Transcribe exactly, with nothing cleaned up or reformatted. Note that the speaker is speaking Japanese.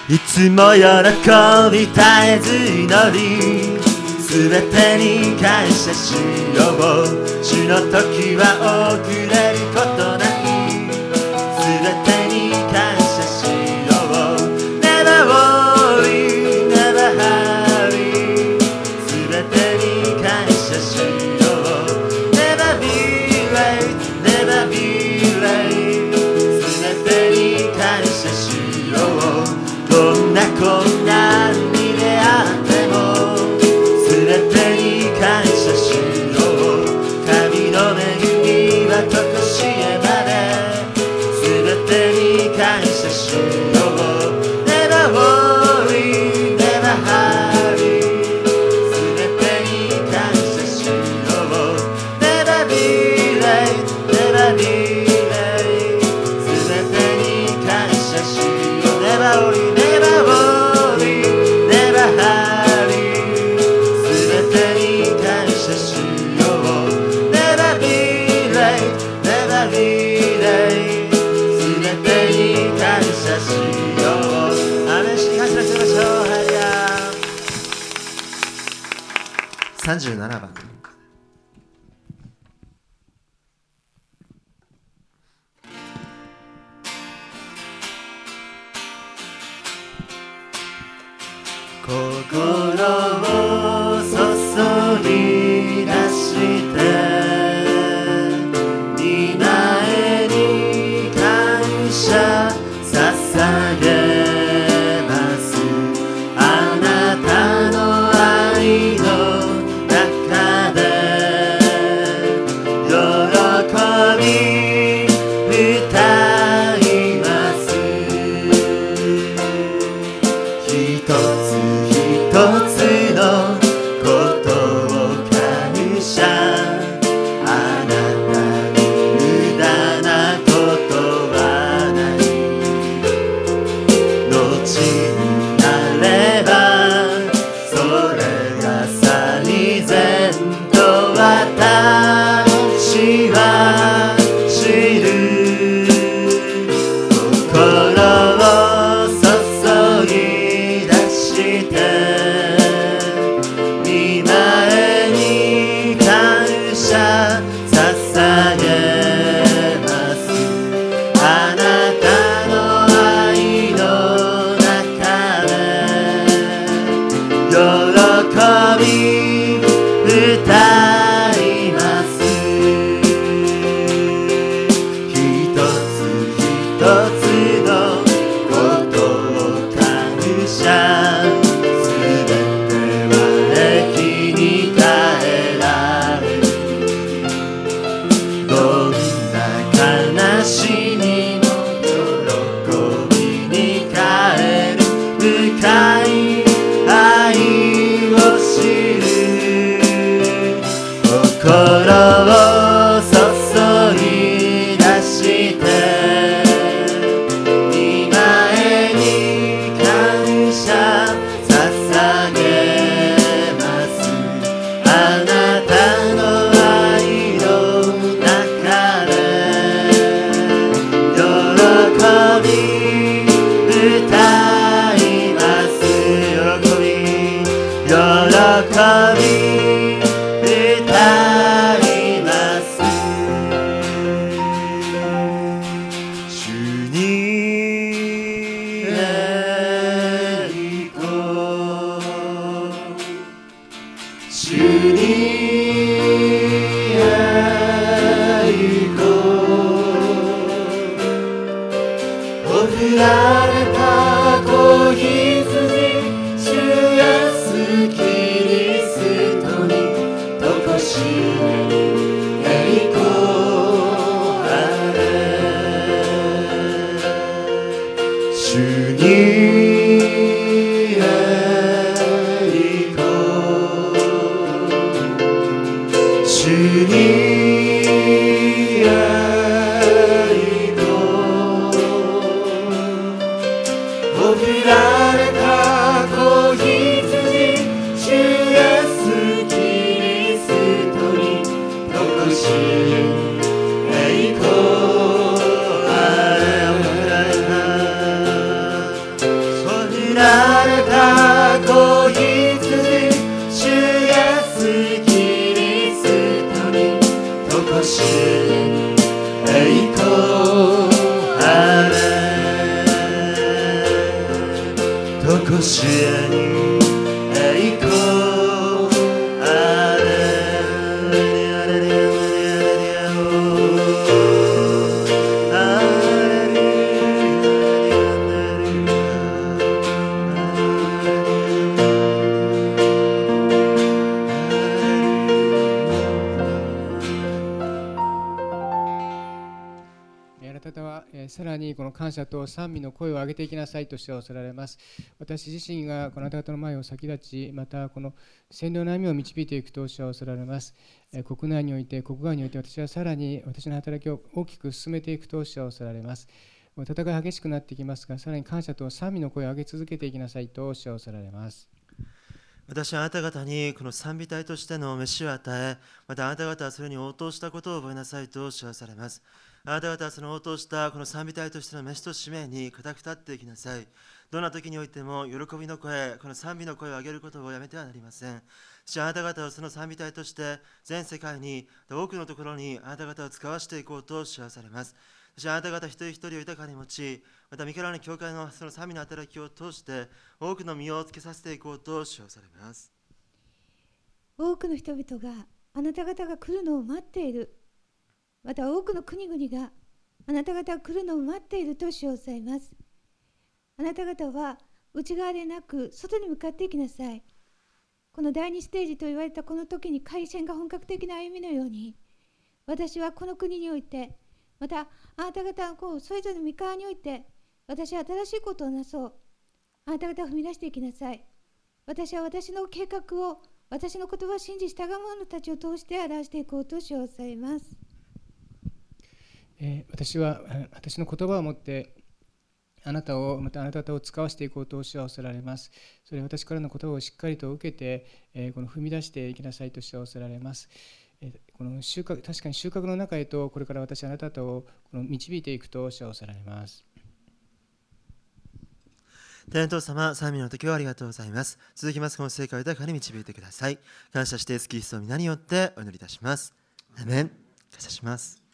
いつも喜び絶えず祈り、すべてに感謝しよう。主の時は遅れることない、すべてに感謝しよう。 Never worry, never hurry、 すべてに感謝しよう。 Never be late, never be late、 すべてに感謝しよう。どんな困難に出会ってもすべてに感謝しよう。神の恵みはとこしえまですべてに感謝しよう。 Never worry, never hurry、 すべてに感謝しよう。 Never be late, never be late、 すべてに感謝しよう。 Never worry, never worry, never hurry、 すべてに感謝しよう。 Never be late, never be late、 すべてに感謝しよう。アーメン。し感謝しましょう。ハレルヤ。さんじゅうななばん。心を注ぎ出して御前に感謝捧げます。あなたの愛の中で喜び歌います。一つ一つのことを感謝、あなたに無駄なことはない。後になればそれが最善と私は知る。心を注ぎ出して御前に感謝捧げます。あなたの愛の中で喜び歌います。一つ一つのことを感謝、すべては益に変えられる。どんな悲しみも喜びに変える深い愛を知る。心を注ぎ出して御前に感謝捧げます。あなたの愛の中で喜び歌います。喜び喜び歌います。主に栄光、主に栄光、贈られた子羊、主イエスキリストにとこしえる栄光あれ。主に栄光、主に栄光、 えーさらにこの感謝と賛美の声を上げていきなさいとして仰せられます。私自身がこのあなた方の前を先立ち、またこの占領の歩みを導いていくとして仰せられます。えー国内において、国外において、私はさらに私の働きを大きく進めていくとして仰せられます。もう戦い激しくなってきますが、さらに感謝と賛美の声を上げ続けていきなさいとして仰せられます。 私はあなた方にこの賛美隊としての飯を与え、またあなた方はそれに応答したことを覚えなさいと知らされます。あなた方はその応答したこの賛美隊としての飯と使命に固く立っていきなさい。どんな時においても喜びの声、この賛美の声を上げることをやめてはなりません。そしてあなた方をその賛美隊として全世界に多くのところにあなた方を使わしていこうと知らされます。そしてあなた方一人一人を豊かに持ち、また御蔵の教会のその賛美の働きを通して多くの実をつけさせていこうと知らされます。 多くの人々があなた方が来るのを待っている。また多くの国々があなた方が来るのを待っていると主をさえます。あなた方は内側でなく外に向かっていきなさい。この第二ステージと言われたこの時に開戦が本格的な歩みのように、私はこの国において、またあなた方はこうそれぞれの御川において、私は新しいことをなそう。あなた方を踏み出していきなさい。私は私の計画を、私の言葉を信じ従う者たちを通して表していこうと主をさえます。 えー私はえー私の言葉を持ってあなたをまたあなた方を使わせていこうと主は仰せられます。それは私からの言葉をしっかりと受けて、えーこの踏み出していきなさいと主は仰せられます。えーこの収穫、確かに収穫の中へとこれから私あなた方をこの導いていくと主は仰せられます。 天父様、賛美の時をありがとうございます。続きますこの聖歌を豊かに導いてください。感謝してイエスキリストの皆によってお祈りいたします。アーメン。感謝します。